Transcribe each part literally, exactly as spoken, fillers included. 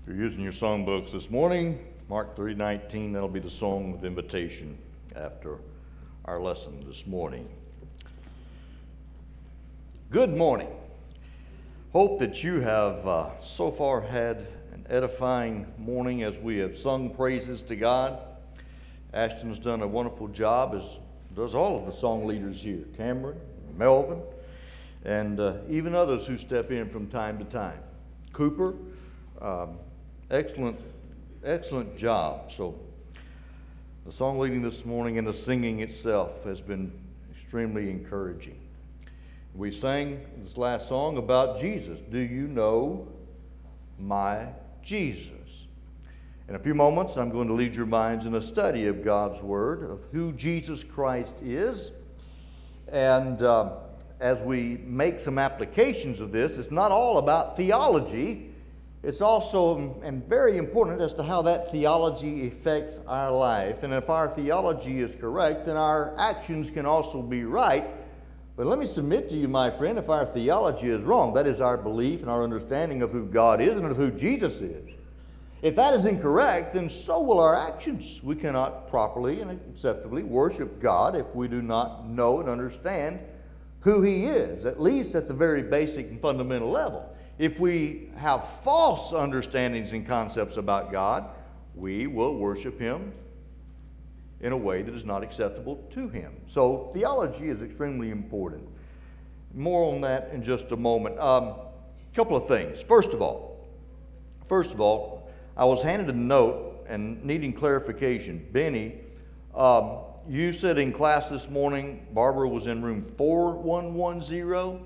If you're using your songbooks this morning, Mark three nineteen, that'll be the song of invitation after our lesson this morning. Good morning. Hope that you have uh, so far had an edifying morning as we have sung praises to God. Ashton's done a wonderful job, as does all of the song leaders here, Cameron, Melvin, and uh, even others who step in from time to time. Cooper, um, excellent, excellent job. So the song leading this morning and the singing itself has been extremely encouraging. We sang this last song about Jesus. Do you know my Jesus? In a few moments, I'm going to lead your minds in a study of God's Word, of who Jesus Christ is. And uh, as we make some applications of this, it's not all about theology. It's also and very important as to how that theology affects our life. And if our theology is correct, then our actions can also be right. But let me submit to you, my friend, if our theology is wrong, that is our belief and our understanding of who God is and of who Jesus is. If that is incorrect, then so will our actions. We cannot properly and acceptably worship God if we do not know and understand who He is, at least at the very basic and fundamental level. If we have false understandings and concepts about God, we will worship Him in a way that is not acceptable to Him. So theology is extremely important. More on that in just a moment. A um, couple of things. First of all, first of all, I was handed a note and needing clarification. Benny, um, you said in class this morning Barbara was in room four one one zero.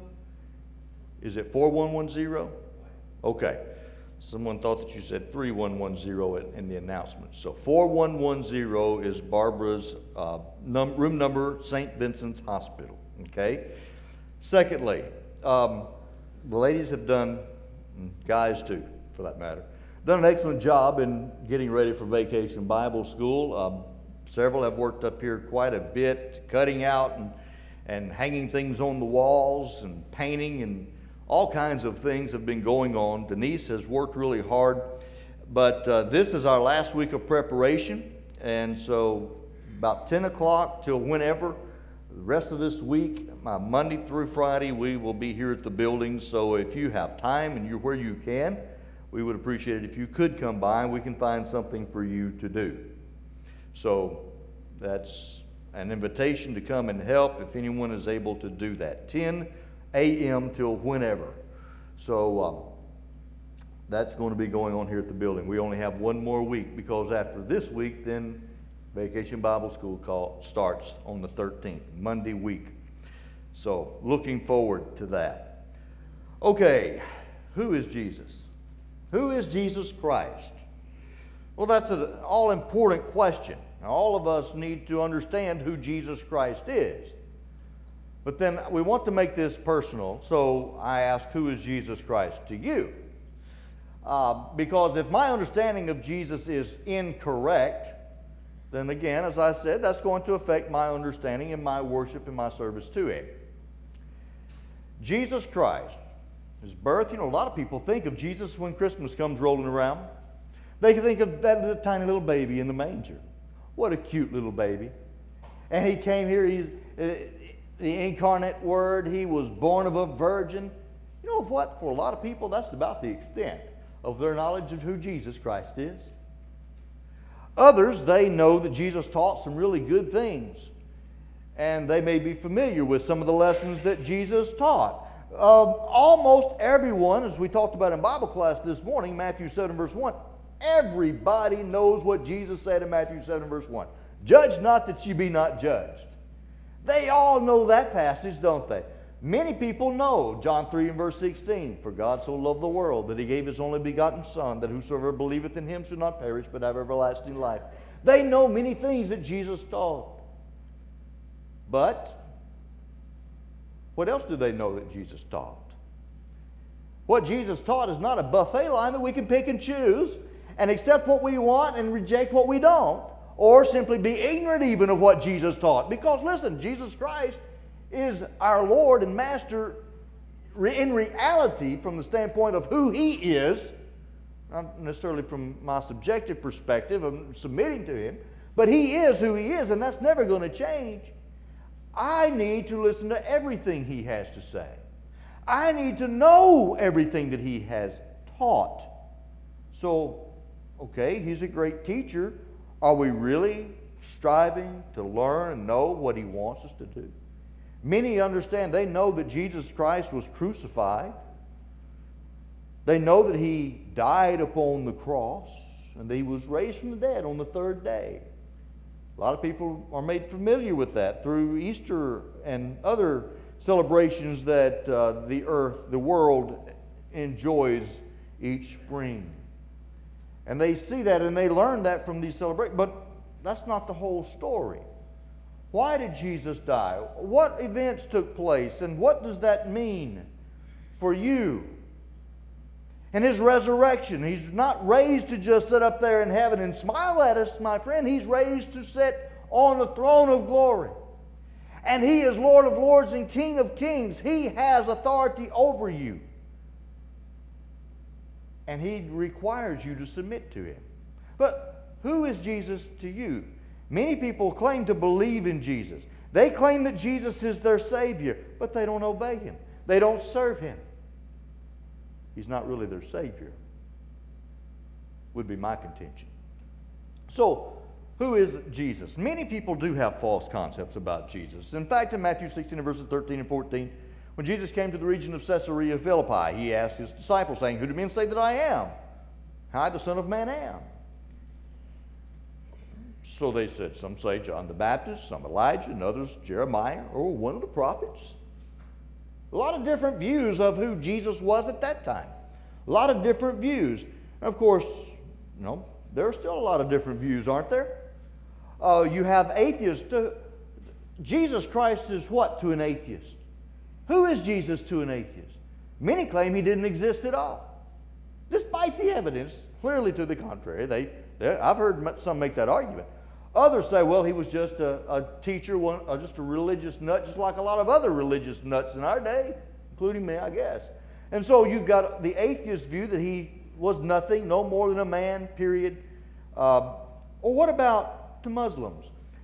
Is it four one one zero? Okay. Someone thought that you said three one one zero in the announcement. So four one one zero is Barbara's uh, num- room number, Saint Vincent's Hospital. Okay. Secondly, um, the ladies have done, guys too, for that matter, done an excellent job in getting ready for Vacation Bible School. Um, several have worked up here quite a bit, cutting out and, and hanging things on the walls and painting, and all kinds of things have been going on. Denise has worked really hard, but uh, this is our last week of preparation, and so about ten o'clock till whenever, the rest of this week, uh, Monday through Friday, we will be here at the building. So if you have time and you're where you can, we would appreciate it if you could come by and we can find something for you to do. So that's an invitation to come and help if anyone is able to do that. ten a.m. till whenever. So um, that's going to be going on here at the building. We only have one more week, because after this week, then Vacation Bible School call starts on the thirteenth, Monday week. So looking forward to that. Okay, who is Jesus? Who is Jesus Christ? Well, that's an all-important question. Now, all of us need to understand who Jesus Christ is. But then we want to make this personal, so I ask, who is Jesus Christ to you? Uh, because if my understanding of Jesus is incorrect, then again, as I said, that's going to affect my understanding and my worship and my service to Him. Jesus Christ, His birth, you know, a lot of people think of Jesus when Christmas comes rolling around. They can think of that little tiny little baby in the manger. What a cute little baby. And He came here, He's uh, the incarnate Word. He was born of a virgin. You know what? For a lot of people, that's about the extent of their knowledge of who Jesus Christ is. Others, they know that Jesus taught some really good things, and they may be familiar with some of the lessons that Jesus taught. Uh, almost everyone, as we talked about in Bible class this morning, Matthew seven verse one, everybody knows what Jesus said in Matthew seven verse one. Judge not that ye be not judged. They all know that passage, don't they? Many people know John three and verse sixteen. For God so loved the world that He gave His only begotten Son, that whosoever believeth in Him should not perish but have everlasting life. They know many things that Jesus taught. But what else do they know that Jesus taught? What Jesus taught is not a buffet line that we can pick and choose and accept what we want and reject what we don't, or simply be ignorant even of what Jesus taught. Because listen, Jesus Christ is our Lord and Master in reality from the standpoint of who He is, Not necessarily from my subjective perspective of submitting to Him, but He is who He is, and that's never going to change. I need to listen to everything He has to say. I need to know everything that He has taught. So, okay, He's a great teacher. Are we really striving to learn and know what He wants us to do? Many understand, they know that Jesus Christ was crucified. They know that He died upon the cross and that He was raised from the dead on the third day. A lot of people are made familiar with that through Easter and other celebrations that uh, the earth, the world enjoys each spring. And they see that and they learn that from these celebrations. But that's not the whole story. Why did Jesus die? What events took place? And what does that mean for you? And His resurrection. He's not raised to just sit up there in heaven and smile at us, my friend. He's raised to sit on the throne of glory. And He is Lord of lords and King of kings. He has authority over you. And He requires you to submit to Him. But who is Jesus to you? Many people claim to believe in Jesus. They claim that Jesus is their Savior, but they don't obey Him. They don't serve Him. He's not really their Savior, would be my contention. So, who is Jesus? Many people do have false concepts about Jesus. In fact, in Matthew sixteen, verses thirteen and fourteen, when Jesus came to the region of Caesarea Philippi, He asked His disciples, saying, "Who do men say that I am? I, the Son of Man, am." So they said, some say John the Baptist, some Elijah, and others Jeremiah, or one of the prophets. A lot of different views of who Jesus was at that time. A lot of different views. And of course, you know, there are still a lot of different views, aren't there? Uh, you have atheists. To, Jesus Christ is what to an atheist? Who is Jesus to an atheist? Many claim He didn't exist at all, despite the evidence clearly to the contrary. They, they I've heard some make that argument. Others say, well, He was just a, a teacher, one, or just a religious nut, just like a lot of other religious nuts in our day, including me, I guess. And so you've got the atheist view that He was nothing, no more than a man, period. Uh, or what about to Muslims?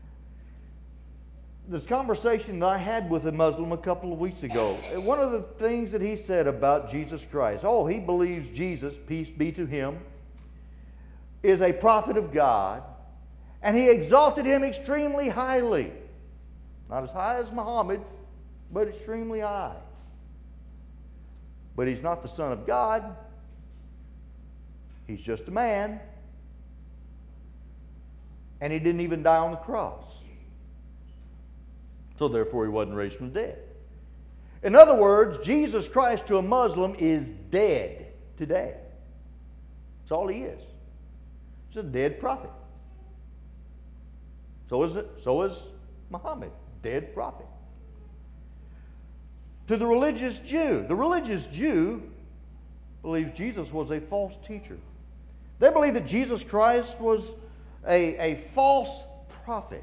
This conversation that I had with a Muslim a couple of weeks ago, one of the things that he said about Jesus Christ, oh, he believes Jesus, peace be to Him, is a prophet of God, and He exalted Him extremely highly. Not as high as Muhammad, but extremely high. But He's not the Son of God. He's just a man. And He didn't even die on the cross. So therefore He wasn't raised from the dead. In other words, Jesus Christ to a Muslim is dead today. That's all He is. He's a dead prophet. So is it, so is Muhammad, dead prophet. To the religious Jew, the religious Jew believes Jesus was a false teacher. They believe that Jesus Christ was a, a false prophet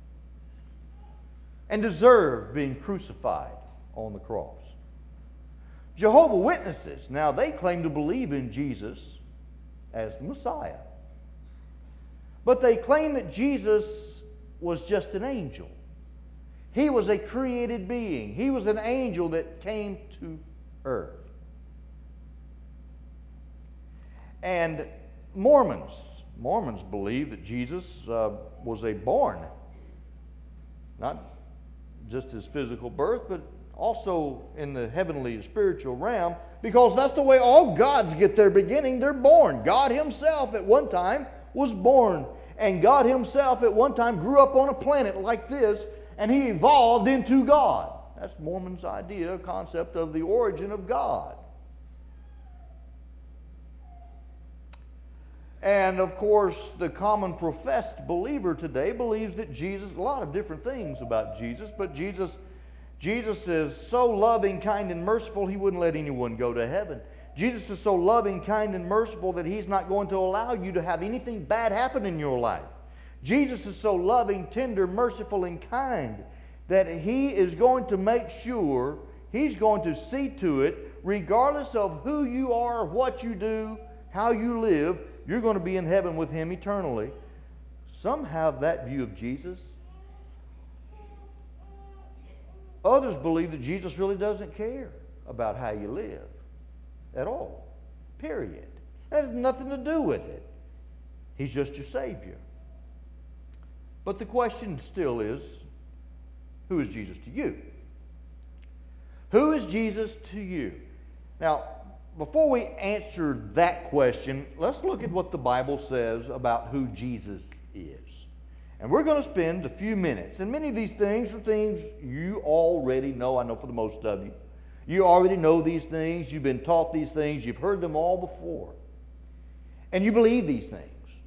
and deserved being crucified on the cross. Jehovah's Witnesses, now they claim to believe in Jesus as the Messiah. But they claim that Jesus was just an angel. He was a created being. He was an angel that came to earth. And Mormons, Mormons believe that Jesus uh, was a born, not just His physical birth, but also in the heavenly spiritual realm, because that's the way all gods get their beginning. They're born. God Himself at one time was born. And God Himself at one time grew up on a planet like this, and He evolved into God. That's Mormon's idea, concept of the origin of God. And of course, the common professed believer today believes that Jesus, a lot of different things about Jesus, but Jesus, Jesus is so loving, kind, and merciful, He wouldn't let anyone go to heaven. Jesus is so loving, kind, and merciful that He's not going to allow you to have anything bad happen in your life. Jesus is so loving, tender, merciful, and kind that He is going to make sure, He's going to see to it, regardless of who you are or what you do, how you live, you're going to be in heaven with Him eternally. Some have that view of Jesus. Others believe that Jesus really doesn't care about how you live at all. Period. That has nothing to do with it. He's just your Savior. But the question still is, who is Jesus to you? Who is Jesus to you? Now, before we answer that question, let's look at what the Bible says about who Jesus is. And we're going to spend a few minutes. And many of these things are things you already know. I know for the most of you. You already know these things. You've been taught these things. You've heard them all before. And you believe these things.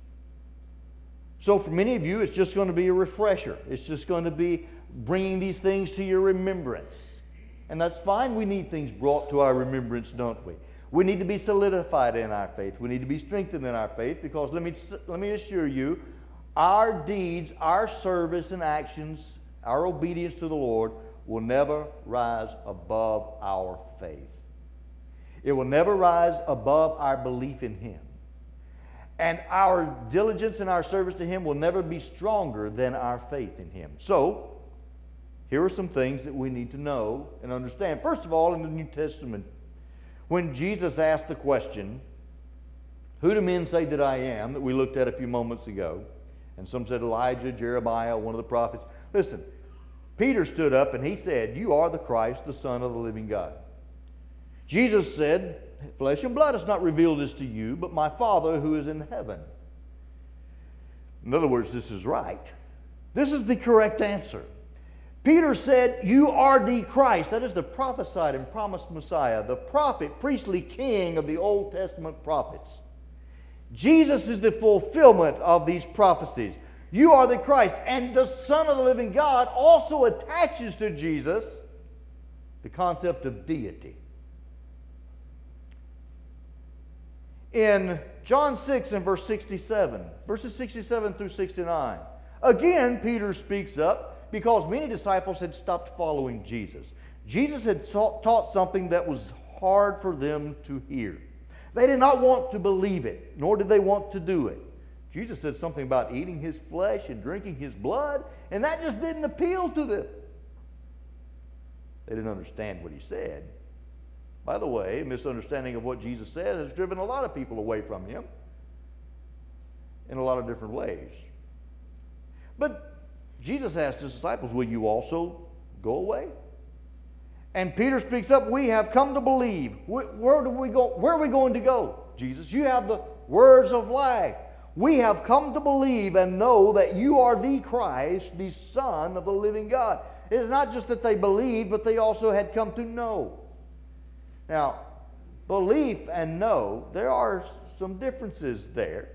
So for many of you, it's just going to be a refresher. It's just going to be bringing these things to your remembrance. And that's fine. We need things brought to our remembrance, don't we? We need to be solidified in our faith. We need to be strengthened in our faith, because let me, let me assure you, our deeds, our service and actions, our obedience to the Lord will never rise above our faith. It will never rise above our belief in Him. And our diligence and our service to Him will never be stronger than our faith in Him. So, here are some things that we need to know and understand. First of all, in the New Testament, when Jesus asked the question, "Who do men say that I am?" that we looked at a few moments ago, and some said Elijah, Jeremiah, one of the prophets. Listen, Peter stood up and he said, "You are the Christ, the Son of the living God." Jesus said, "Flesh and blood has not revealed this to you, but my Father who is in heaven." In other words, this is right. This is the correct answer. Peter said, "You are the Christ." That is the prophesied and promised Messiah, the prophet, priestly king of the Old Testament prophets. Jesus is the fulfillment of these prophecies. You are the Christ. And the Son of the living God also attaches to Jesus the concept of deity. In John six and verse sixty-seven, verses sixty-seven through sixty-nine, again Peter speaks up because many disciples had stopped following Jesus. Jesus had taught something that was hard for them to hear. They did not want to believe it, nor did they want to do it. Jesus said something about eating His flesh and drinking His blood, and that just didn't appeal to them. They didn't understand what He said. By the way, a misunderstanding of what Jesus said has driven a lot of people away from Him in a lot of different ways. But Jesus asked His disciples, "Will you also go away?" And Peter speaks up, "We have come to believe." Where, where do we go? Where are we going to go, Jesus? You have the words of life. We have come to believe and know that you are the Christ, the Son of the living God. It is not just that they believed, but they also had come to know. Now, belief and know, there are some differences there.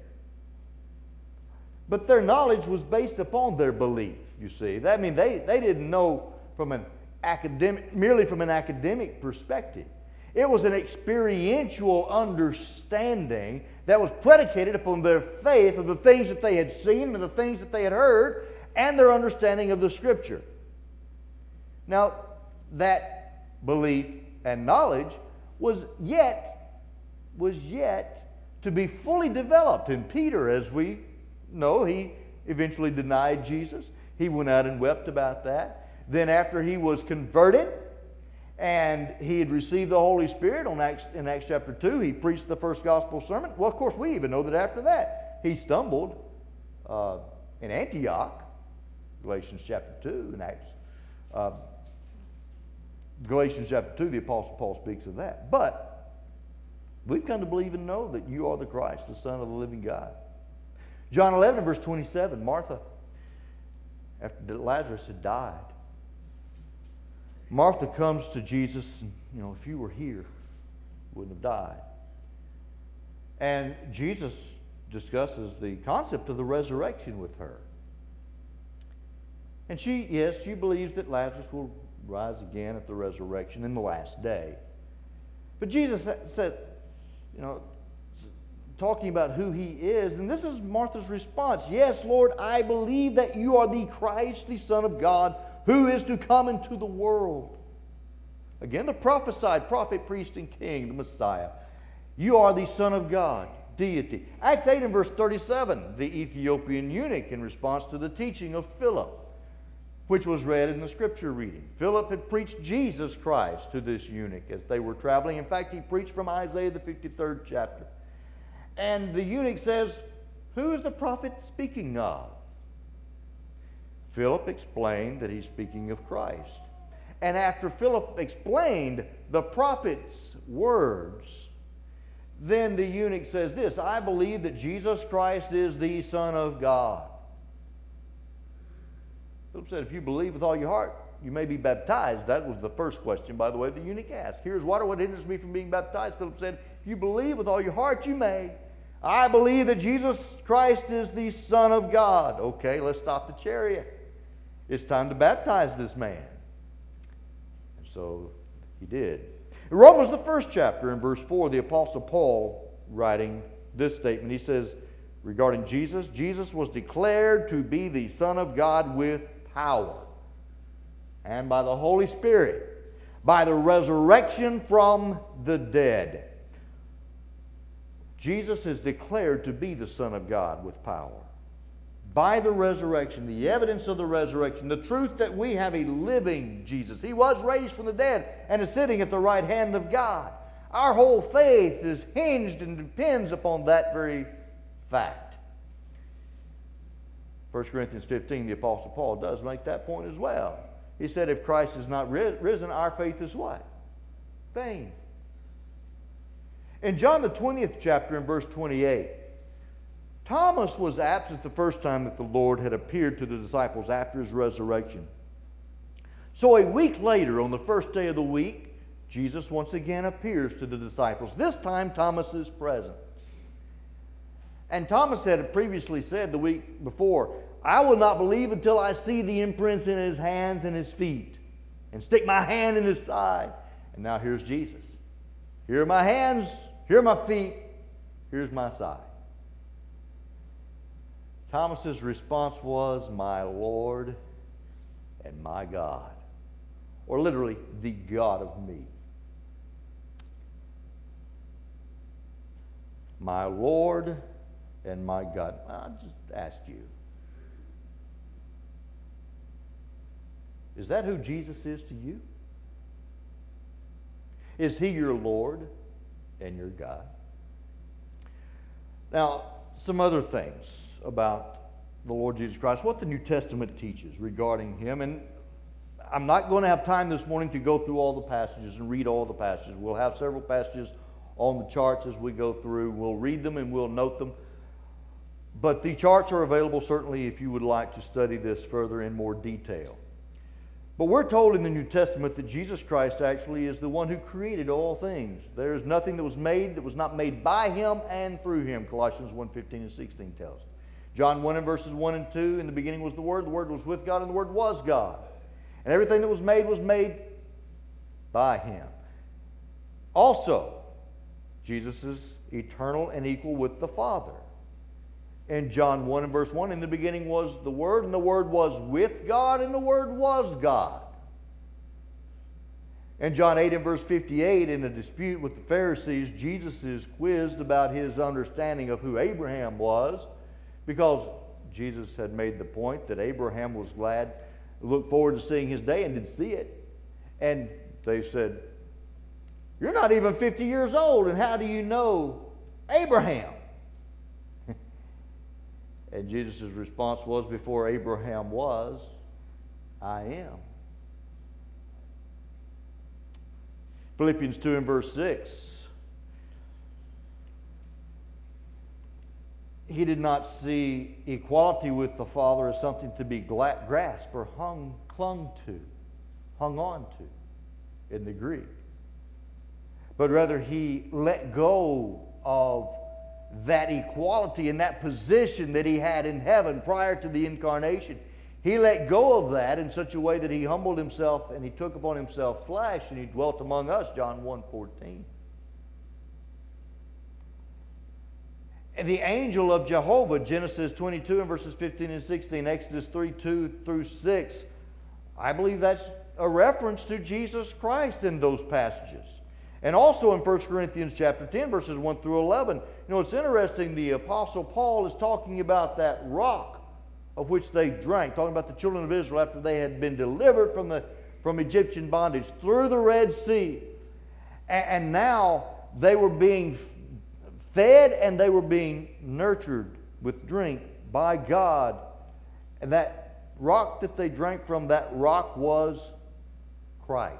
But their knowledge was based upon their belief, you see. I mean, they, they didn't know from an academic, merely from an academic perspective. It was an experiential understanding that was predicated upon their faith of the things that they had seen and the things that they had heard, and their understanding of the Scripture. Now, that belief and knowledge was yet, was yet to be fully developed in Peter. As we know, he eventually denied Jesus. He went out and wept about that. Then after he was converted and he had received the Holy Spirit on Acts, in Acts chapter two, he preached the first gospel sermon. Well, of course, we even know that after that, he stumbled uh, in Antioch, Galatians chapter two, and Acts. Uh, Galatians chapter two, the Apostle Paul speaks of that. But we've come to believe and know that you are the Christ, the Son of the living God. John eleven, verse twenty-seven, Martha, after Lazarus had died, Martha comes to Jesus, and, you know, if you were here, you wouldn't have died. And Jesus discusses the concept of the resurrection with her. And she, yes, she believes that Lazarus will rise again at the resurrection in the last day. But Jesus said, you know, talking about who He is, and this is Martha's response. "Yes, Lord, I believe that you are the Christ, the Son of God, who is to come into the world." Again, the prophesied prophet, priest, and king, the Messiah. You are the Son of God. deity. Acts eight and verse thirty-seven, the Ethiopian eunuch in response to the teaching of Philip, which was read in the scripture reading. Philip had preached Jesus Christ to this eunuch as they were traveling. In fact, he preached from Isaiah the fifty-third chapter. And the eunuch says, "Who is the prophet speaking of?" Philip explained that he's speaking of Christ. And after Philip explained the prophet's words, then the eunuch says this, "I believe that Jesus Christ is the Son of God." Philip said, "If you believe with all your heart, you may be baptized." That was the first question, by the way, the eunuch asked. "Here's water. What hinders me from being baptized?" Philip said, "If you believe with all your heart, you may. I believe that Jesus Christ is the Son of God." Okay, let's stop the chariot. It's time to baptize this man. And so he did. In Romans, the first chapter, in verse four, the Apostle Paul writing this statement, he says regarding Jesus, "Jesus was declared to be the Son of God with power and by the Holy Spirit, by the resurrection from the dead." Jesus is declared to be the Son of God with power. By the resurrection, the evidence of the resurrection, the truth that we have a living Jesus. He was raised from the dead and is sitting at the right hand of God. Our whole faith is hinged and depends upon that very fact. First Corinthians fifteen, the Apostle Paul does make that point as well. He said, if Christ is not risen, our faith is what? Vain. In John the twentieth chapter, in verse twenty-eight, Thomas was absent the first time that the Lord had appeared to the disciples after his resurrection. So a week later, on the first day of the week, Jesus once again appears to the disciples. This time Thomas is present. And Thomas had previously said the week before, "I will not believe until I see the imprints in his hands and his feet, and stick my hand in his side." And now here's Jesus. "Here are my hands, here are my feet, here's my side." Thomas's response was, "My Lord and my God." Or literally, the God of me. My Lord and my God. I'll just ask you, is that who Jesus is to you? Is He your Lord and your God? Now, some other things about the Lord Jesus Christ, what the New Testament teaches regarding Him. And I'm not going to have time this morning to go through all the passages and read all the passages. We'll have several passages on the charts as we go through. We'll read them and we'll note them. But the charts are available certainly if you would like to study this further in more detail. But we're told in the New Testament that Jesus Christ actually is the one who created all things. There is nothing that was made that was not made by Him and through Him, Colossians one fifteen and sixteen tells us. John one and verses one and two, in the beginning was the Word, the Word was with God, and the Word was God. And everything that was made was made by Him. Also, Jesus is eternal and equal with the Father. In John one and verse one, in the beginning was the Word, and the Word was with God, and the Word was God. In John eight and verse fifty-eight, in a dispute with the Pharisees, Jesus is quizzed about his understanding of who Abraham was, because Jesus had made the point that Abraham was glad, looked forward to seeing his day, and did see it. And they said, "You're not even fifty years old, and how do you know Abraham?" And Jesus' response was, "Before Abraham was, I am." Philippians two and verse six. He did not see equality with the Father as something to be grasped or hung, clung to, hung on to in the Greek. But rather he let go of that equality and that position that he had in heaven prior to the incarnation. He let go of that in such a way that he humbled himself and he took upon himself flesh and he dwelt among us, John one fourteen. And the angel of Jehovah, Genesis twenty-two and verses fifteen and sixteen, Exodus three, two through six, I believe that's a reference to Jesus Christ in those passages. And also in First Corinthians chapter ten, verses one through eleven, You know, it's interesting, the Apostle Paul is talking about that rock of which they drank, talking about the children of Israel after they had been delivered from the from Egyptian bondage through the Red Sea. And, and now they were being fed and they were being nurtured with drink by God. And that rock that they drank from, that rock was Christ.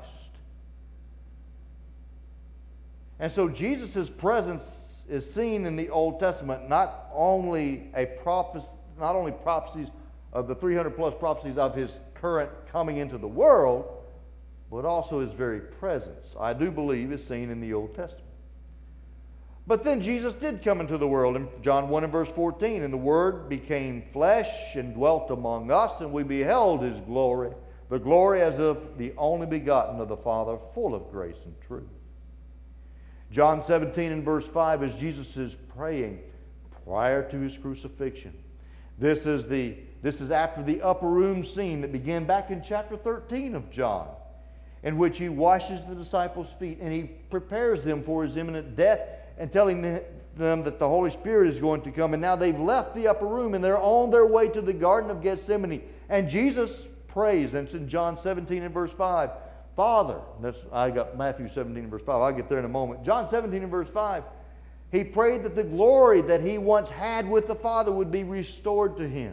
And so Jesus' presence is seen in the Old Testament, not only a prophecy, not only prophecies of the three hundred plus prophecies of His current coming into the world, but also His very presence, I do believe, is seen in the Old Testament. But then Jesus did come into the world in John one and verse fourteen, and the Word became flesh and dwelt among us, and we beheld His glory, the glory as of the only begotten of the Father, full of grace and truth. John seventeen and verse five, as Jesus is praying prior to His crucifixion. This is the this is after the upper room scene that began back in chapter thirteen of John, in which He washes the disciples' feet and He prepares them for His imminent death, and telling them that the Holy Spirit is going to come. And now they've left the upper room and they're on their way to the Garden of Gethsemane. And Jesus prays, and it's in John seventeen and verse five. Father, that's, I got Matthew seventeen and verse five. I'll get there in a moment. John seventeen and verse five. He prayed that the glory that He once had with the Father would be restored to Him.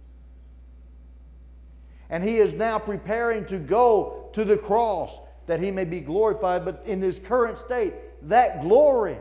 And He is now preparing to go to the cross that He may be glorified. But in His current state, that glory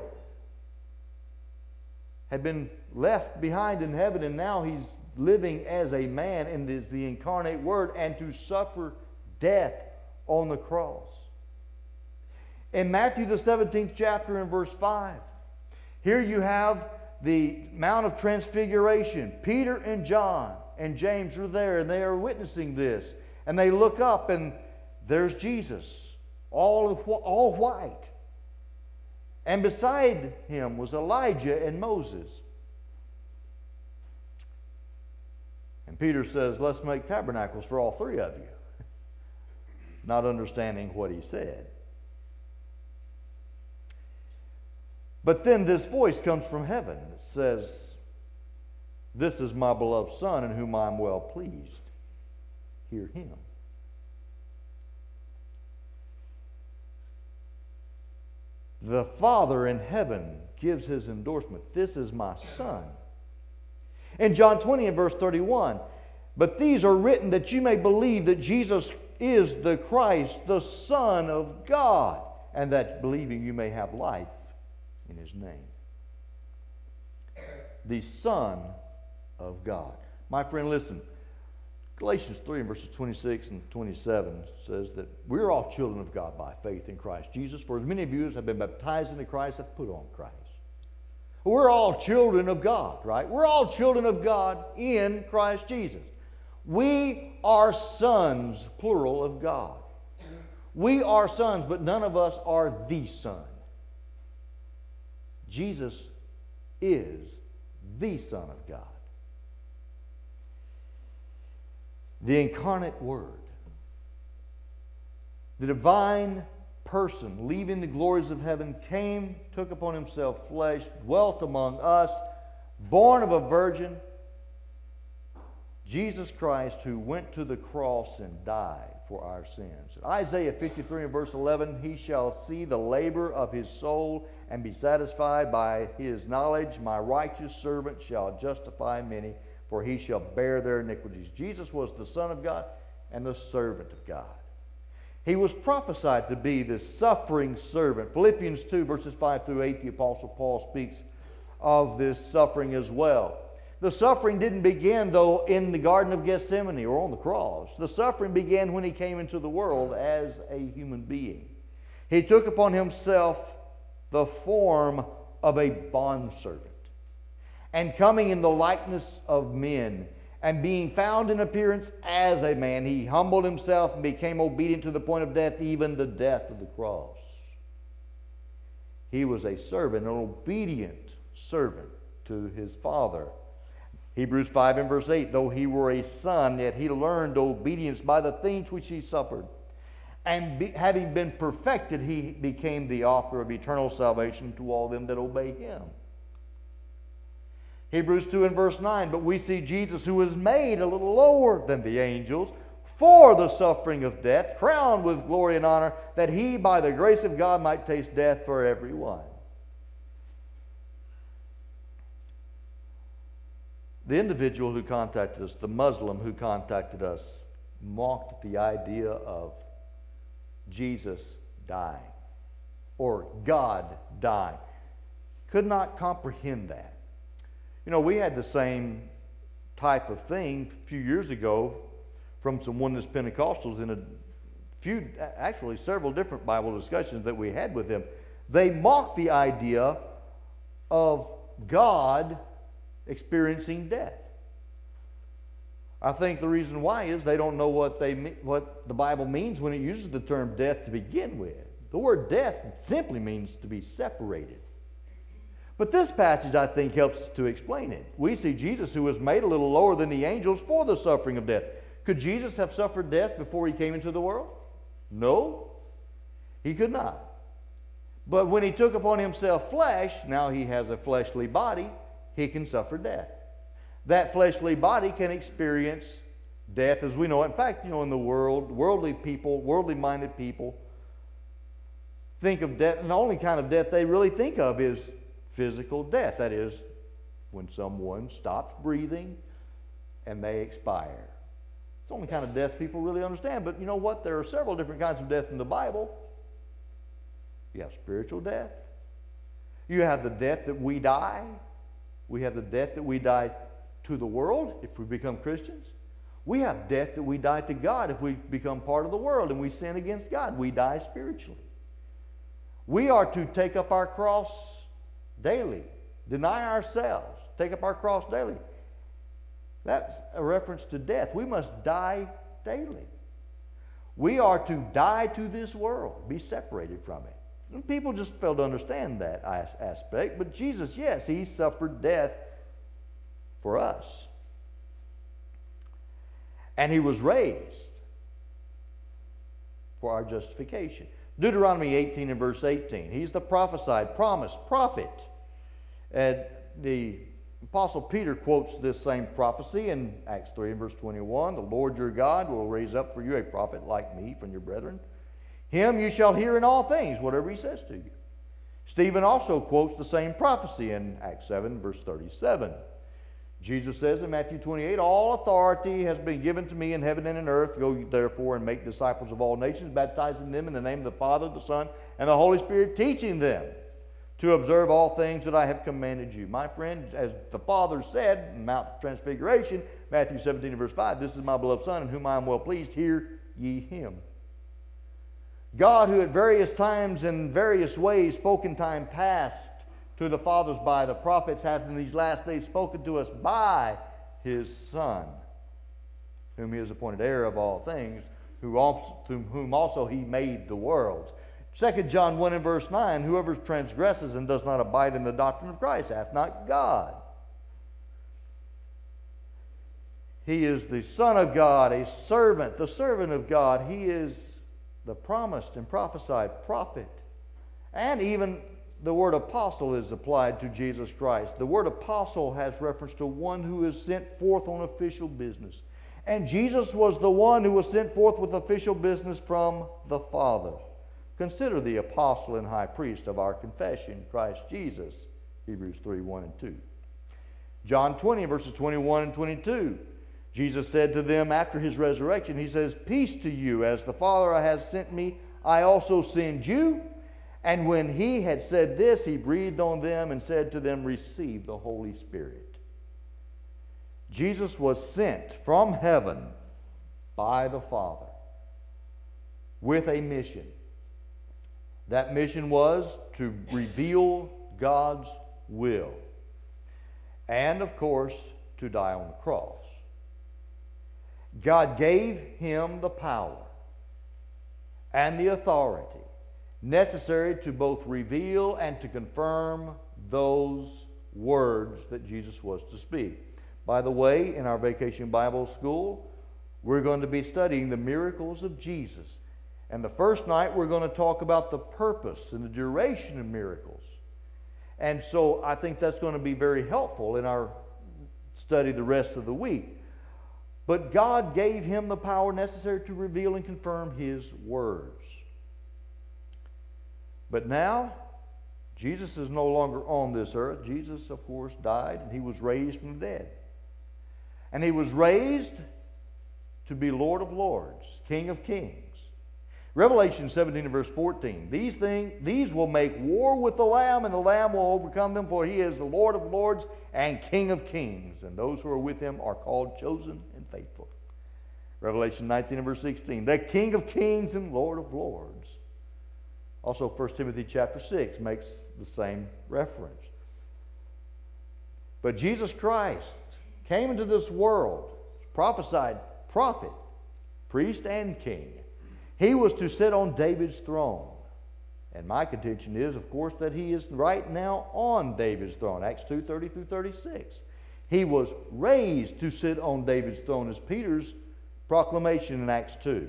had been left behind in heaven, and now He's living as a man and is the incarnate Word, and to suffer death on the cross. In Matthew the seventeenth chapter and verse five, here you have the Mount of Transfiguration. Peter and John and James are there, and they are witnessing this. And they look up, and there's Jesus, all of, all white. And beside Him was Elijah and Moses. And Peter says, let's make tabernacles for all three of you. Not understanding what he said. But then this voice comes from heaven. It says, this is my beloved Son in whom I am well pleased. Hear Him. The Father in heaven gives His endorsement. This is my Son. In John twenty and verse thirty-one, but these are written that you may believe that Jesus is the Christ, the Son of God, and that believing you may have life in His name. The Son of God. My friend, listen. Galatians three and verses twenty-six and twenty-seven says that we're all children of God by faith in Christ Jesus. For as many of you as have been baptized into Christ have put on Christ. We're all children of God, right? We're all children of God in Christ Jesus. We are sons, plural, of God. We are sons, but none of us are the Son. Jesus is the Son of God. The incarnate Word. The divine person, leaving the glories of heaven, came, took upon Himself flesh, dwelt among us, born of a virgin, Jesus Christ, who went to the cross and died for our sins. Isaiah fifty-three and verse eleven, He shall see the labor of His soul and be satisfied by His knowledge. My righteous servant shall justify many, for he shall bear their iniquities. Jesus was the Son of God and the servant of God. He was prophesied to be the suffering servant. Philippians two verses five through eight, the Apostle Paul speaks of this suffering as well. The suffering didn't begin, though, in the Garden of Gethsemane or on the cross. The suffering began when He came into the world as a human being. He took upon Himself the form of a bondservant. And coming in the likeness of men, and being found in appearance as a man, He humbled Himself and became obedient to the point of death, even the death of the cross. He was a servant, an obedient servant to His Father. Hebrews five and verse eight, though He were a son, yet He learned obedience by the things which He suffered. And be, having been perfected, He became the author of eternal salvation to all them that obey Him. Hebrews two and verse nine, but we see Jesus who was made a little lower than the angels for the suffering of death, crowned with glory and honor, that he by the grace of God might taste death for everyone. The individual who contacted us, the Muslim who contacted us, mocked the idea of Jesus dying or God dying. Could not comprehend that. You know, we had the same type of thing a few years ago from some Oneness Pentecostals in a few, actually several different Bible discussions that we had with them. They mocked the idea of God experiencing death. I think the reason why is they don't know what they what the Bible means when it uses the term death to begin with. The word death simply means to be separated. But this passage, I think, helps to explain it. We see Jesus who was made a little lower than the angels for the suffering of death. Could Jesus have suffered death before he came into the world? No, he could not. But when he took upon himself flesh, now he has a fleshly body, he can suffer death. That fleshly body can experience death as we know it. In fact, you know, in the world, worldly people, worldly-minded people think of death, and the only kind of death they really think of is physical death. That is, when someone stops breathing and they expire. It's the only kind of death people really understand. But you know what? There are several different kinds of death in the Bible. You have spiritual death. You have the death that we die. We have the death that we die to the world if we become Christians. We have death that we die to God if we become part of the world and we sin against God. We die spiritually. We are to take up our cross daily, deny ourselves, take up our cross daily. That's a reference to death. We must die daily. We are to die to this world, be separated from it. And people just fail to understand that aspect. But Jesus, yes, he suffered death for us. And he was raised for our justification. Deuteronomy eighteen and verse eighteen. He's the prophesied, promised prophet. And the Apostle Peter quotes this same prophecy in Acts three and verse twenty-one. The Lord your God will raise up for you a prophet like me from your brethren. Him you shall hear in all things, whatever he says to you. Stephen also quotes the same prophecy in Acts seven verse thirty-seven. Jesus says in Matthew twenty-eight, all authority has been given to me in heaven and in earth. Go therefore and make disciples of all nations, baptizing them in the name of the Father, the Son, and the Holy Spirit, teaching them to observe all things that I have commanded you. My friend, as the Father said in Mount Transfiguration, Matthew seventeen and verse five, this is my beloved Son in whom I am well pleased, hear ye him. God, who at various times and various ways spoke in time past to the fathers by the prophets, hath in these last days spoken to us by his Son, whom he has appointed heir of all things, who also, through whom also he made the worlds. Second John one and verse nine, whoever transgresses and does not abide in the doctrine of Christ hath not God. He is the Son of God, a servant, the servant of God. He is the promised and prophesied prophet. And even the word apostle is applied to Jesus Christ. The word apostle has reference to one who is sent forth on official business. And Jesus was the one who was sent forth with official business from the Father. Consider the apostle and high priest of our confession, Christ Jesus. Hebrews three, one and two. John twenty, verses twenty-one and twenty-two. Jesus said to them after his resurrection, he says, peace to you, as the Father has sent me, I also send you. And when he had said this, he breathed on them and said to them, receive the Holy Spirit. Jesus was sent from heaven by the Father with a mission. That mission was to reveal God's will. And, of course, to die on the cross. God gave him the power and the authority necessary to both reveal and to confirm those words that Jesus was to speak. By the way, in our Vacation Bible School, we're going to be studying the miracles of Jesus. And the first night we're going to talk about the purpose and the duration of miracles. And so I think that's going to be very helpful in our study the rest of the week. But God gave him the power necessary to reveal and confirm his words. But now, Jesus is no longer on this earth. Jesus, of course, died, and he was raised from the dead. And he was raised to be Lord of Lords, King of Kings. Revelation seventeen and verse fourteen. These things, these will make war with the Lamb, and the Lamb will overcome them, for he is the Lord of Lords and King of Kings. And those who are with him are called chosen and faithful. Revelation nineteen and verse sixteen. The King of Kings and Lord of Lords. Also, First Timothy chapter six makes the same reference. But Jesus Christ came into this world, prophesied prophet, priest, and king. He was to sit on David's throne. And my contention is, of course, that he is right now on David's throne. Acts two, thirty through thirty-six. He was raised to sit on David's throne, as Peter's proclamation in Acts two.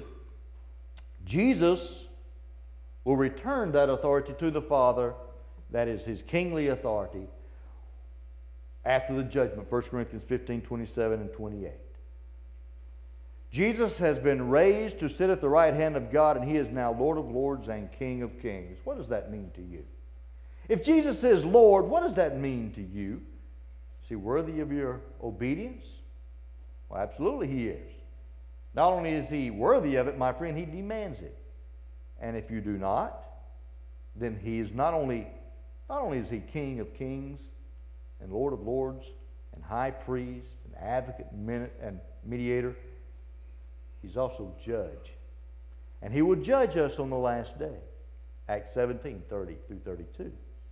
Jesus will return that authority to the Father, that is his kingly authority, after the judgment. First Corinthians fifteen, twenty-seven and twenty-eight. Jesus has been raised to sit at the right hand of God, and he is now Lord of Lords and King of Kings. What does that mean to you? If Jesus is Lord, what does that mean to you? Is he worthy of your obedience? Well, absolutely he is. Not only is he worthy of it, my friend, he demands it. And if you do not, then he is not only, not only is he King of Kings and Lord of Lords and High Priest and Advocate and Mediator, he's also Judge. And he will judge us on the last day. Acts seventeen, thirty through thirty-two.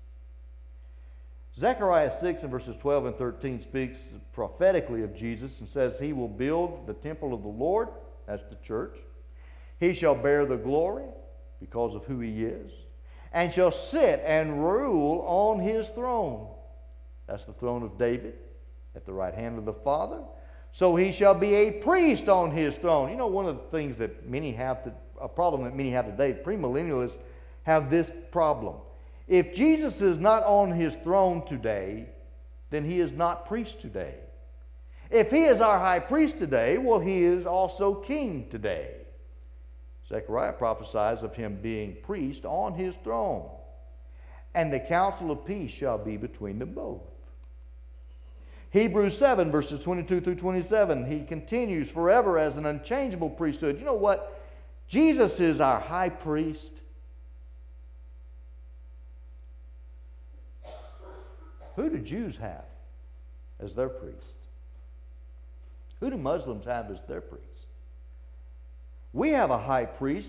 Zechariah six and verses twelve and thirteen speaks prophetically of Jesus and says, he will build the temple of the Lord, that's the church. He shall bear the glory because of who he is, and shall sit and rule on his throne. That's the throne of David at the right hand of the Father. So he shall be a priest on his throne. You know, one of the things that many have, to, a problem that many have today, premillennialists have this problem. If Jesus is not on his throne today, then he is not priest today. If he is our high priest today, well, he is also king today. Zechariah prophesies of him being priest on his throne. And the counsel of peace shall be between them both. Hebrews seven, verses twenty-two through twenty-seven, he continues forever as an unchangeable priesthood. You know what? Jesus is our high priest. Who do Jews have as their priest? Who do Muslims have as their priest? We have a high priest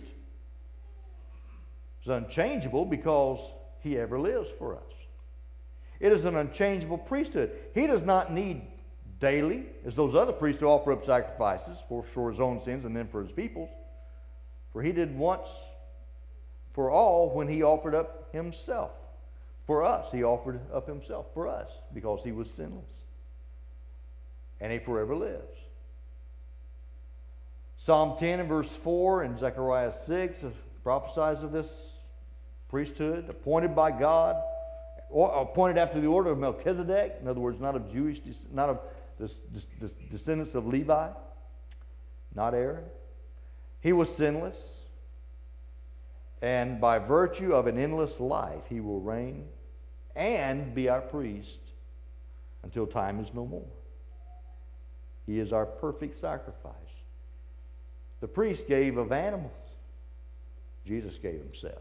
who's unchangeable because he ever lives for us. It is an unchangeable priesthood. He does not need daily, as those other priests, to offer up sacrifices for, for his own sins and then for his people's. For he did once for all when he offered up himself. For us, he offered up himself for us because he was sinless. And he forever lives. Psalm ten and verse four and Zechariah six prophesies of this priesthood appointed by God, or appointed after the order of Melchizedek. In other words, not of Jewish, not of the descendants of Levi, not Aaron. He was sinless, and by virtue of an endless life, he will reign and be our priest until time is no more. He is our perfect sacrifice. The priest gave of animals. Jesus gave himself.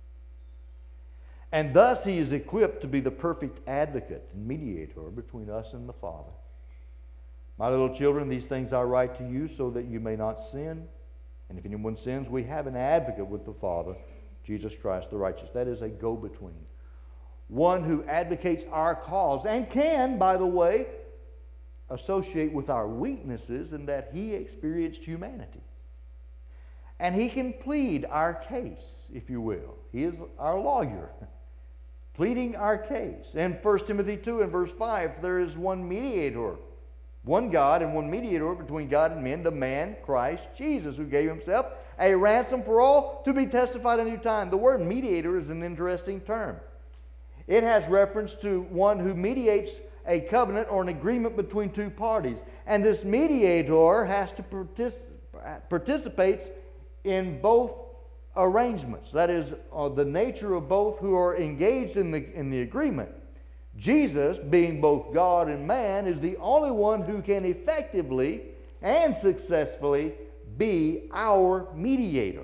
And thus he is equipped to be the perfect advocate and mediator between us and the Father. My little children, these things I write to you so that you may not sin. And if anyone sins, we have an advocate with the Father, Jesus Christ the righteous. That is a go-between. One who advocates our cause and can, by the way, associate with our weaknesses in that he experienced humanity. And he can plead our case, if you will. He is our lawyer, pleading our case. In First Timothy two and verse five, there is one mediator, one God and one mediator between God and men, the man, Christ Jesus, who gave himself a ransom for all to be testified in due time. The word mediator is an interesting term. It has reference to one who mediates a covenant or an agreement between two parties. And this mediator has to participate participates in both arrangements. That is, uh, the nature of both who are engaged in the, in the agreement. Jesus, being both God and man, is the only one who can effectively and successfully be our mediator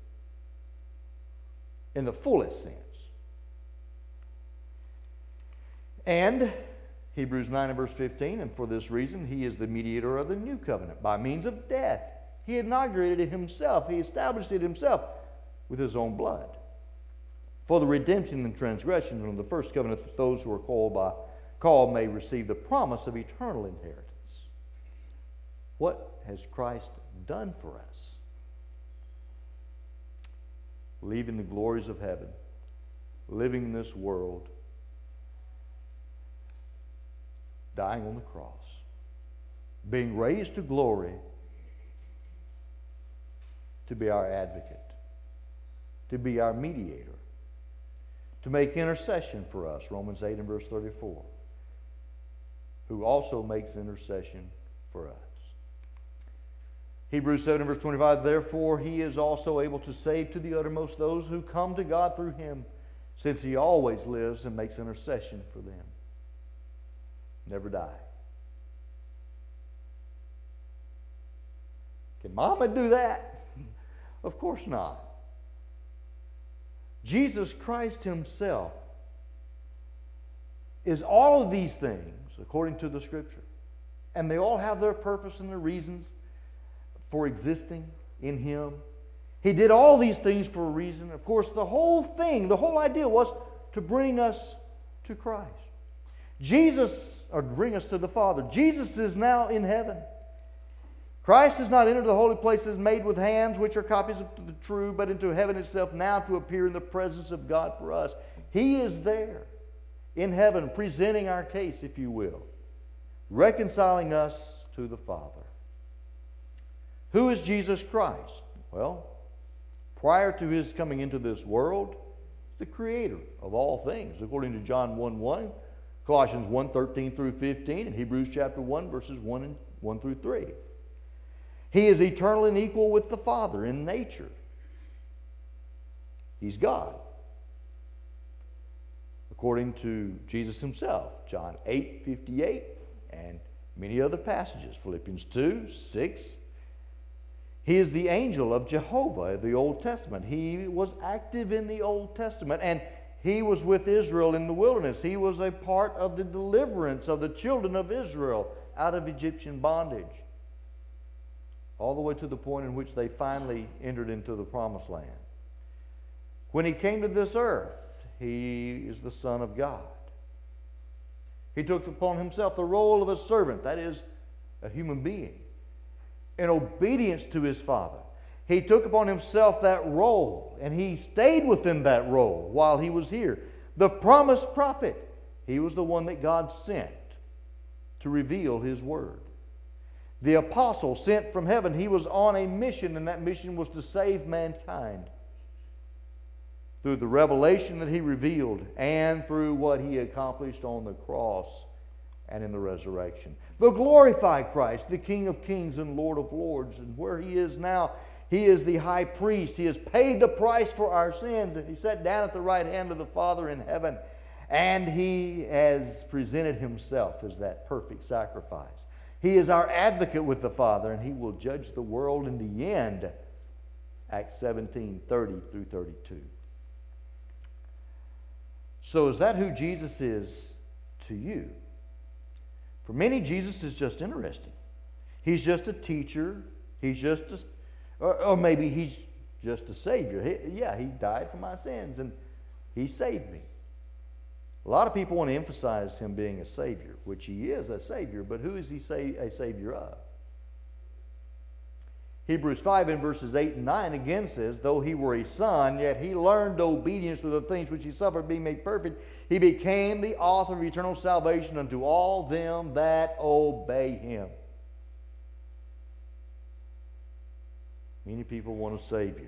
in the fullest sense. And Hebrews nine and verse fifteen, and for this reason he is the mediator of the new covenant by means of death. He inaugurated it himself. He established it himself with his own blood. For the redemption and transgression of the first covenant, that those who are called by called may receive the promise of eternal inheritance. What has Christ done for us? Leaving the glories of heaven, living in this world, dying on the cross, being raised to glory, to be our advocate, to be our mediator, to make intercession for us, Romans eight and verse thirty-four, who also makes intercession for us. Hebrews seven and verse twenty-five, therefore he is also able to save to the uttermost those who come to God through him, since he always lives and makes intercession for them. Never die. Can Mama do that? Of course not. Jesus Christ himself is all of these things according to the Scripture. And they all have their purpose and their reasons for existing in him. He did all these things for a reason. Of course, the whole thing, the whole idea was to bring us to Christ. Jesus, or bring us to the Father. Jesus is now in heaven. Christ has not entered the holy places made with hands, which are copies of the true, but into heaven itself, now to appear in the presence of God for us. He is there in heaven, presenting our case, if you will, reconciling us to the Father. Who is Jesus Christ? Well, prior to his coming into this world, the Creator of all things, according to John one one, Colossians one thirteen through fifteen, and Hebrews chapter one, verses one and one through three. He is eternal and equal with the Father in nature. He's God. According to Jesus himself, John eight fifty-eight, and many other passages, Philippians two six. He is the angel of Jehovah of the Old Testament. He was active in the Old Testament, and he was with Israel in the wilderness. He was a part of the deliverance of the children of Israel out of Egyptian bondage, all the way to the point in which they finally entered into the promised land. When he came to this earth, he is the Son of God. He took upon himself the role of a servant, that is, a human being, in obedience to his Father. He took upon himself that role, and he stayed within that role while he was here. The promised prophet, he was the one that God sent to reveal his word. The apostle sent from heaven, he was on a mission, and that mission was to save mankind through the revelation that he revealed and through what he accomplished on the cross and in the resurrection. The glorified Christ, the King of kings and Lord of lords, and where he is now, he is the high priest. He has paid the price for our sins, and he sat down at the right hand of the Father in heaven, and he has presented himself as that perfect sacrifice. He is our advocate with the Father, and he will judge the world in the end. Acts seventeen thirty through thirty-two. So is that who Jesus is to you? For many, Jesus is just interesting. He's just a teacher. He's just a, or, or maybe he's just a Savior. He, yeah, he died for my sins and he saved me. A lot of people want to emphasize him being a Savior, which he is a Savior, but who is he say, a Savior of? Hebrews five in verses eight and nine again says, though he were a son, yet he learned obedience to the things which he suffered, being made perfect. He became the author of eternal salvation unto all them that obey him. Many people want a Savior,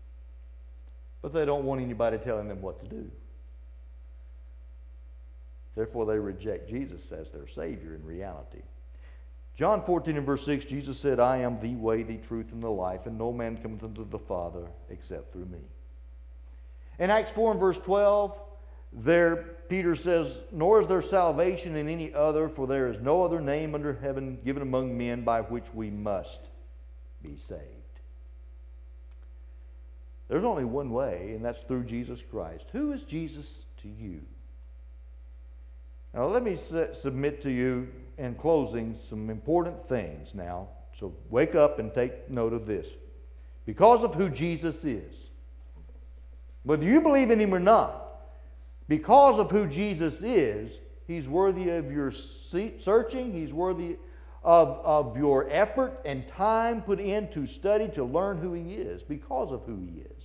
but they don't want anybody telling them what to do. Therefore, they reject Jesus as their Savior in reality. John fourteen and verse six, Jesus said, I am the way, the truth, and the life, and no man cometh unto the Father except through me. In Acts four and verse twelve, there Peter says, nor is there salvation in any other, for there is no other name under heaven given among men by which we must be saved. There's only one way, and that's through Jesus Christ. Who is Jesus to you? Now let me su- submit to you in closing some important things now. So wake up and take note of this. Because of who Jesus is, whether you believe in Him or not, because of who Jesus is, He's worthy of your searching. He's worthy of, of your effort and time put in to study, to learn who He is, because of who He is.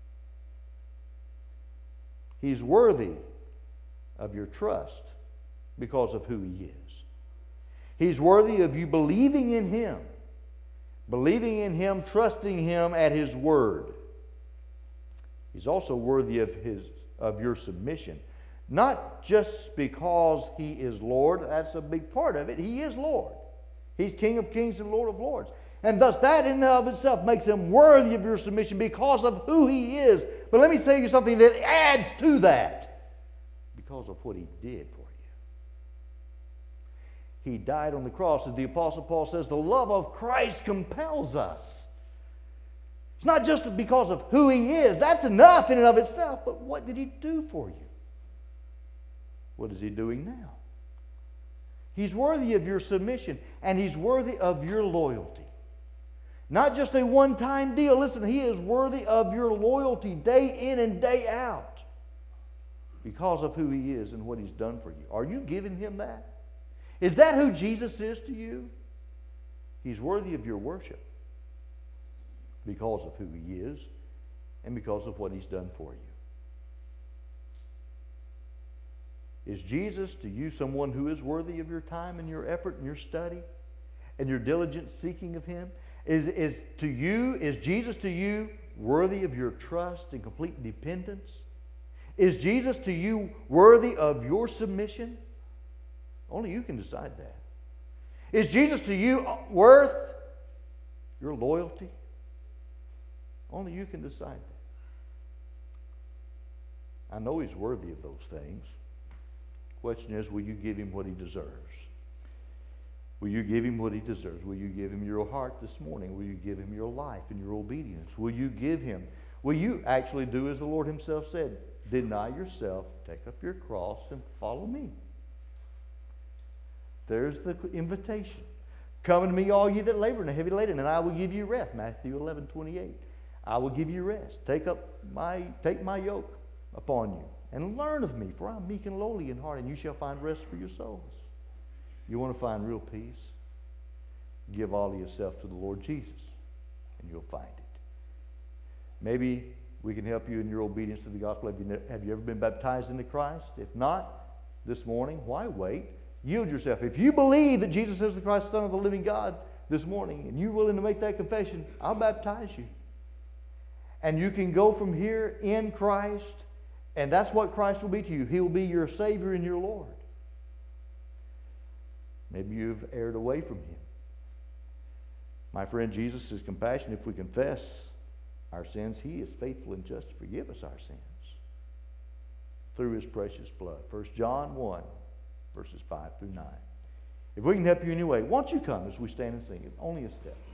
He's worthy of your trust because of who He is. He's worthy of you believing in Him, believing in Him, trusting Him at His word. He's also worthy of his of your submission. Not just because He is Lord, that's a big part of it. He is Lord. He's King of kings and Lord of lords. And thus that in and of itself makes Him worthy of your submission because of who He is. But let me tell you something that adds to that. Because of what He did for you. He died on the cross. As the Apostle Paul says, the love of Christ compels us. It's not just because of who He is. That's enough in and of itself. But what did He do for you? What is He doing now? He's worthy of your submission, and He's worthy of your loyalty. Not just a one-time deal. Listen, He is worthy of your loyalty day in and day out because of who He is and what He's done for you. Are you giving Him that? Is that who Jesus is to you? He's worthy of your worship because of who He is and because of what He's done for you. Is Jesus to you someone who is worthy of your time and your effort and your study and your diligent seeking of Him? Is, is to you, is Jesus to you worthy of your trust and complete dependence? Is Jesus to you worthy of your submission? Only you can decide that. Is Jesus to you worth your loyalty? Only you can decide that. I know He's worthy of those things. The question is, will you give Him what He deserves? Will you give Him what He deserves? Will you give Him your heart this morning? Will you give Him your life and your obedience? Will you give Him, will you actually do as the Lord Himself said, deny yourself, take up your cross, and follow me? There's the invitation. Come unto me, all ye that labor and are heavy laden, and I will give you rest. Matthew eleven twenty-eight. I will give you rest. Take up my take my yoke upon you, and learn of me, for I am meek and lowly in heart, and you shall find rest for your souls. You want to find real peace? Give all of yourself to the Lord Jesus, and you'll find it. Maybe we can help you in your obedience to the gospel. Have you, ne- have you ever been baptized into Christ? If not, this morning, why wait? Yield yourself. If you believe that Jesus is the Christ, Son of the living God, this morning, and you're willing to make that confession, I'll baptize you. And you can go from here in Christ, and that's what Christ will be to you. He will be your Savior and your Lord. Maybe you've erred away from Him. My friend, Jesus is compassionate. If we confess our sins, He is faithful and just to forgive us our sins through His precious blood. First John one, verses five through nine. If we can help you in any way, won't you come as we stand and sing it? Only a step.